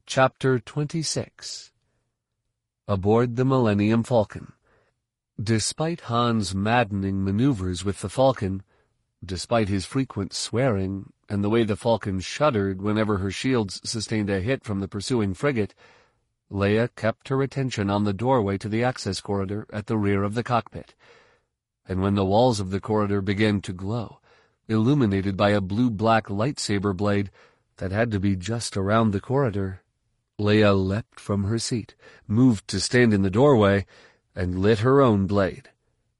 Chapter 26. Aboard the Millennium Falcon. Despite Han's maddening maneuvers with the Falcon, despite his frequent swearing and the way the Falcon shuddered whenever her shields sustained a hit from the pursuing frigate, Leia kept her attention on the doorway to the access corridor at the rear of the cockpit. And when the walls of the corridor began to glow, illuminated by a blue-black lightsaber blade that had to be just around the corridor, Leia leapt from her seat, moved to stand in the doorway, and lit her own blade.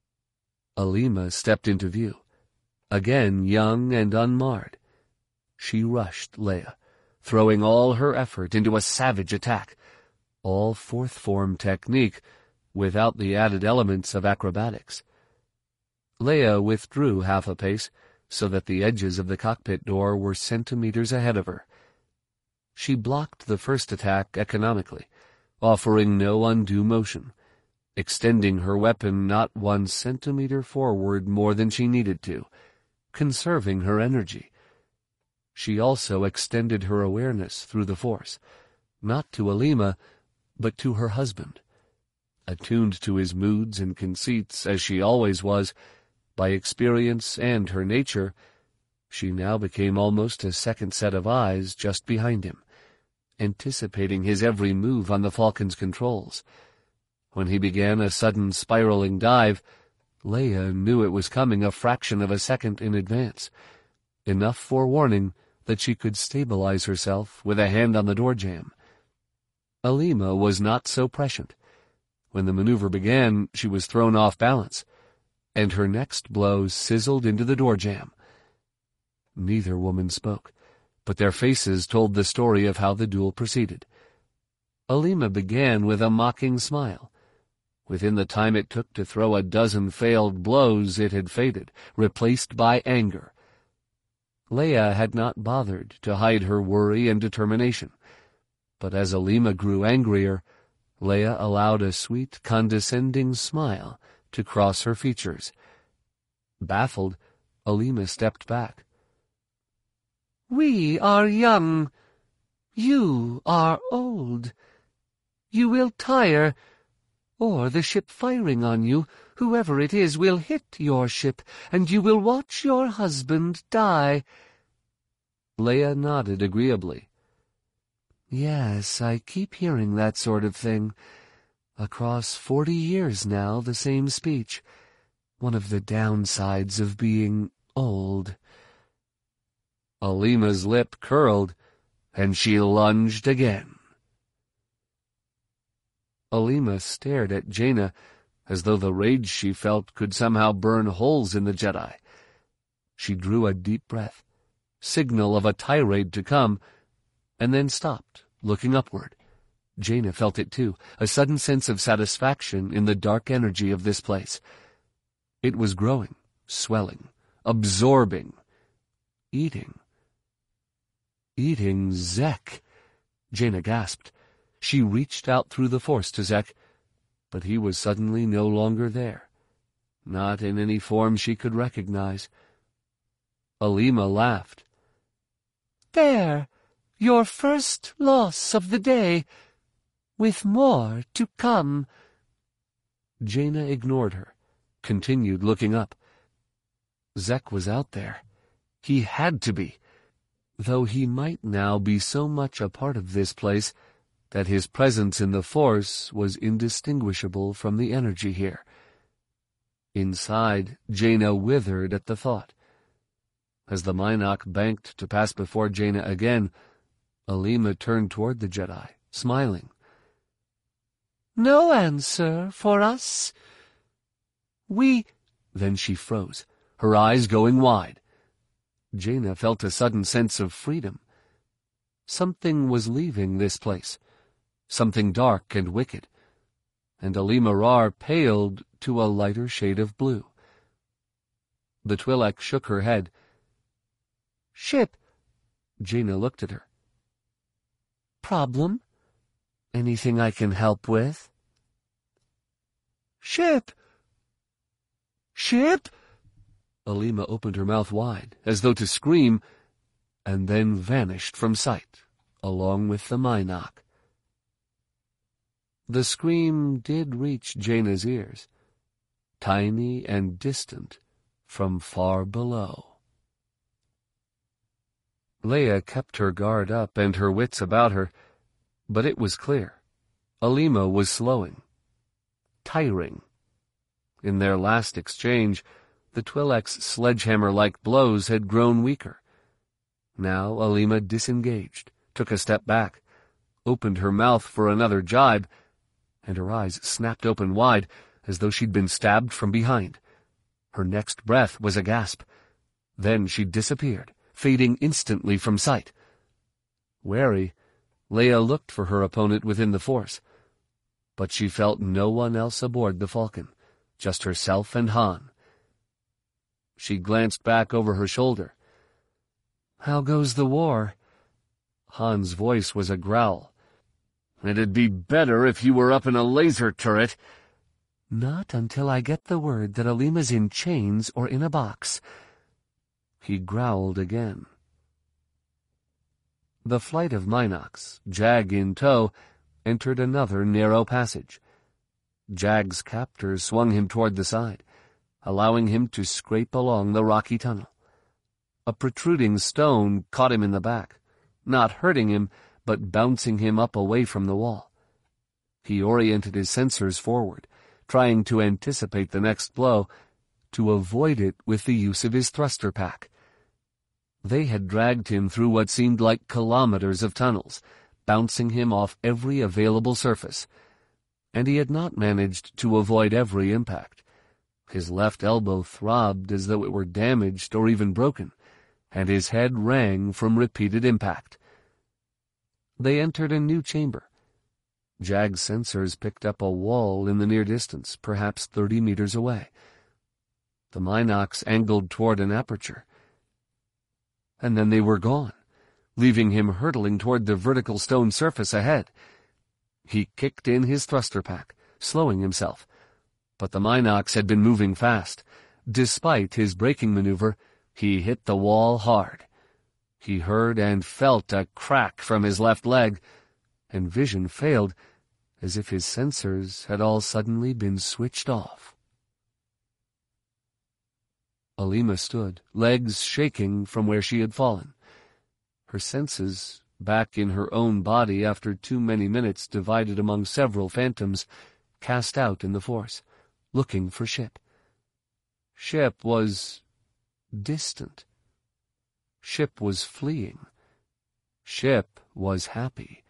Alima stepped into view, again young and unmarred. She rushed Leia, throwing all her effort into a savage attack, all fourth form technique, without the added elements of acrobatics. Leia withdrew half a pace, so that the edges of the cockpit door were centimeters ahead of her. She blocked the first attack economically, offering no undue motion, extending her weapon not 1 centimeter forward more than she needed to, conserving her energy. She also extended her awareness through the Force, not to Alima, but to her husband. Attuned to his moods and conceits, as she always was, by experience and her nature, she now became almost a second set of eyes just behind him, anticipating his every move on the Falcon's controls. When he began a sudden spiraling dive, Leia knew it was coming a fraction of a second in advance, enough forewarning that she could stabilize herself with a hand on the door jamb. Alima was not so prescient. When the maneuver began, she was thrown off balance, and her next blow sizzled into the door jamb. Neither woman spoke, but their faces told the story of how the duel proceeded. Alima began with a mocking smile. Within the time it took to throw a dozen failed blows, it had faded, replaced by anger. Leia had not bothered to hide her worry and determination, but as Alima grew angrier, Leia allowed a sweet, condescending smile to cross her features. Baffled, Alima stepped back. "We are young. You are old. You will tire, or the ship firing on you, whoever it is, will hit your ship, and you will watch your husband die." Leia nodded agreeably. "Yes, I keep hearing that sort of thing. Across 40 years now, the same speech. One of the downsides of being old." Alima's lip curled, and she lunged again. Alima stared at Jaina, as though the rage she felt could somehow burn holes in the Jedi. She drew a deep breath, signal of a tirade to come, and then stopped, looking upward. Jaina felt it too, a sudden sense of satisfaction in the dark energy of this place. It was growing, swelling, absorbing, eating. Eating Zek. Jaina gasped. She reached out through the Force to Zek, but he was suddenly no longer there, not in any form she could recognize. Alima laughed. "There, your first loss of the day, with more to come." Jaina ignored her, continued looking up. Zek was out there. He had to be, though he might now be so much a part of this place that his presence in the Force was indistinguishable from the energy here. Inside, Jaina withered at the thought. As the Mynock banked to pass before Jaina again, Alima turned toward the Jedi, smiling. "No answer for us? We—" Then she froze, her eyes going wide. Jaina felt a sudden sense of freedom. Something was leaving this place, something dark and wicked, and Alima Rar paled to a lighter shade of blue. The Twi'lek shook her head. "Ship." Jaina looked at her. "Problem? Anything I can help with?" "Ship! Ship!" Alima opened her mouth wide, as though to scream, and then vanished from sight, along with the Mynock. The scream did reach Jaina's ears, tiny and distant from far below. Leia kept her guard up and her wits about her, but it was clear. Alima was slowing, tiring. In their last exchange, the Twi'lek's sledgehammer-like blows had grown weaker. Now Alima disengaged, took a step back, opened her mouth for another jibe, and her eyes snapped open wide as though she'd been stabbed from behind. Her next breath was a gasp. Then she disappeared, fading instantly from sight. Wary, Leia looked for her opponent within the Force, but she felt no one else aboard the Falcon, just herself and Han. She glanced back over her shoulder. "How goes the war?" Han's voice was a growl. "It'd be better if you were up in a laser turret." "Not until I get the word that Alima's in chains or in a box." He growled again. The flight of Mynocks, Jag in tow, entered another narrow passage. Jag's captors swung him toward the side, allowing him to scrape along the rocky tunnel. A protruding stone caught him in the back, not hurting him, but bouncing him up away from the wall. He oriented his sensors forward, trying to anticipate the next blow, to avoid it with the use of his thruster pack. They had dragged him through what seemed like kilometers of tunnels, bouncing him off every available surface, and he had not managed to avoid every impact. His left elbow throbbed as though it were damaged or even broken, and his head rang from repeated impact. They entered a new chamber. Jag's sensors picked up a wall in the near distance, perhaps 30 meters away. The Mynocks angled toward an aperture, and then they were gone, leaving him hurtling toward the vertical stone surface ahead. He kicked in his thruster pack, slowing himself, but the Mynocks had been moving fast. Despite his braking maneuver, he hit the wall hard. He heard and felt a crack from his left leg, and vision failed, as if his sensors had all suddenly been switched off. Alima stood, legs shaking from where she had fallen. Her senses, back in her own body after too many minutes divided among several phantoms, cast out in the Force, looking for Ship. Ship was distant. Ship was fleeing. Ship was happy.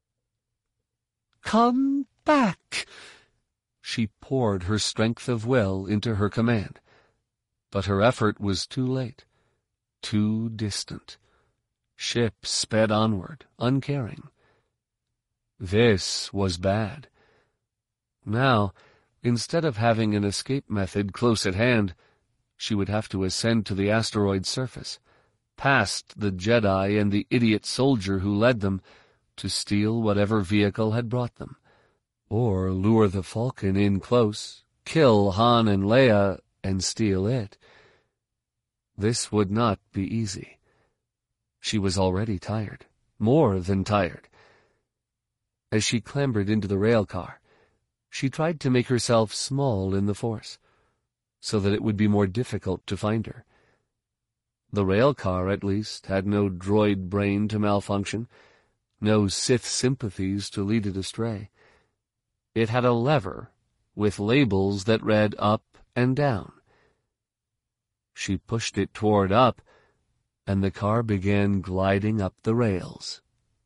"Come back!" She poured her strength of will into her command, but her effort was too late, too distant. Ship sped onward, uncaring. This was bad. Now, instead of having an escape method close at hand, she would have to ascend to the asteroid's surface, past the Jedi and the idiot soldier who led them, to steal whatever vehicle had brought them, or lure the Falcon in close, kill Han and Leia, and steal it. This would not be easy. She was already tired, more than tired. As she clambered into the rail car, she tried to make herself small in the Force, so that it would be more difficult to find her. The rail car, at least, had no droid brain to malfunction, no Sith sympathies to lead it astray. It had a lever with labels that read up and down. She pushed it toward up, and the car began gliding up the rails.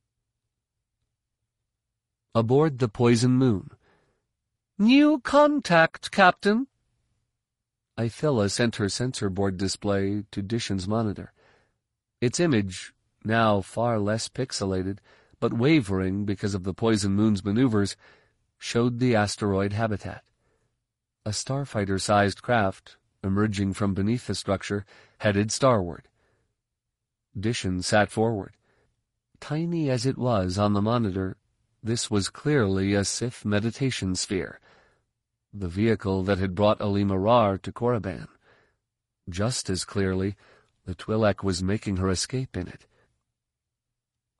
Aboard the Poison Moon. "New contact, Captain." Ithella sent her sensor board display to Dishan's monitor. Its image, now far less pixelated, but wavering because of the Poison Moon's maneuvers, showed the asteroid habitat. A starfighter-sized craft, emerging from beneath the structure, headed starward. Dishan sat forward. Tiny as it was on the monitor, this was clearly a Sith meditation sphere, the vehicle that had brought Alima Rar to Korriban. Just as clearly, the Twi'lek was making her escape in it.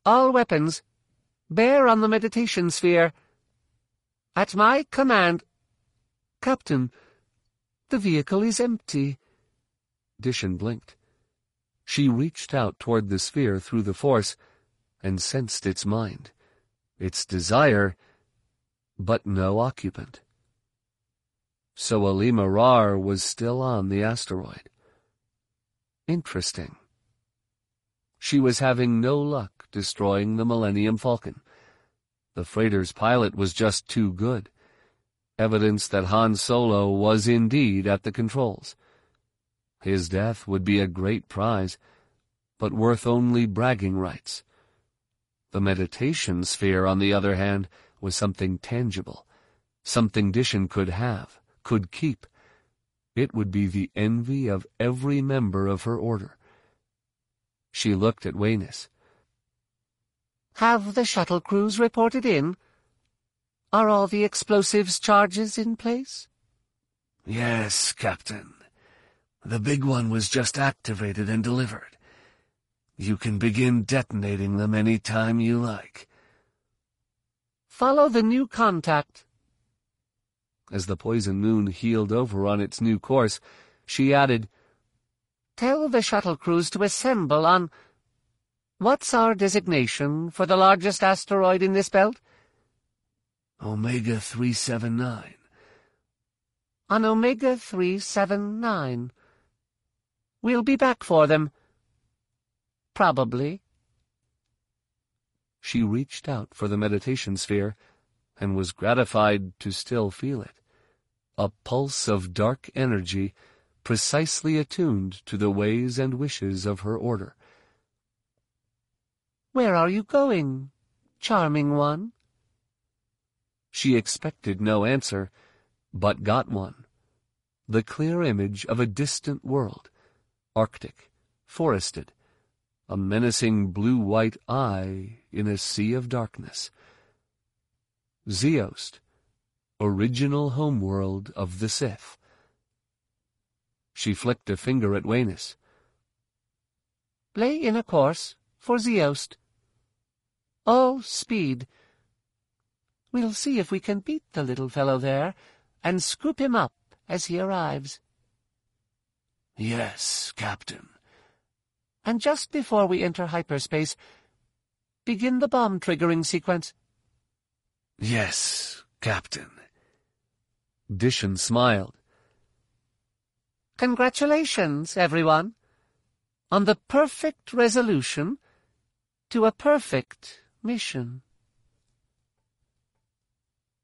All weapons, bear on the meditation sphere. At my command— Captain, the vehicle is empty. Dishon blinked. She reached out toward the sphere through the force and sensed its mind, its desire, but no occupant. So Alima Rar was still on the asteroid. Interesting. She was having no luck destroying the Millennium Falcon. The freighter's pilot was just too good. Evidence that Han Solo was indeed at the controls. His death would be a great prize, but worth only bragging rights. The meditation sphere, on the other hand, was something tangible, something Dishon could have, could keep. It would be the envy of every member of her order. She looked at Wayness. Have the shuttle crews reported in? Are all the explosives charges in place? Yes, Captain. The big one was just activated and delivered. You can begin detonating them any time you like. Follow the new contact. As the poison moon heeled over on its new course, she added, Tell the shuttle crews to assemble on— What's our designation for the largest asteroid in this belt? Omega 379. On Omega 379. We'll be back for them. Probably. She reached out for the meditation sphere and was gratified to still feel it. A pulse of dark energy precisely attuned to the ways and wishes of her order. Where are you going, charming one? She expected no answer, but got one. The clear image of a distant world, arctic, forested, a menacing blue-white eye in a sea of darkness. Zeost, original homeworld of the Sith. She flicked a finger at Wayness. Lay in a course for Zeost. All speed. We'll see if we can beat the little fellow there and scoop him up as he arrives. Yes, Captain. And just before we enter hyperspace, begin the bomb-triggering sequence. Yes, Captain. Dishon smiled. Congratulations, everyone, on the perfect resolution to a perfect mission.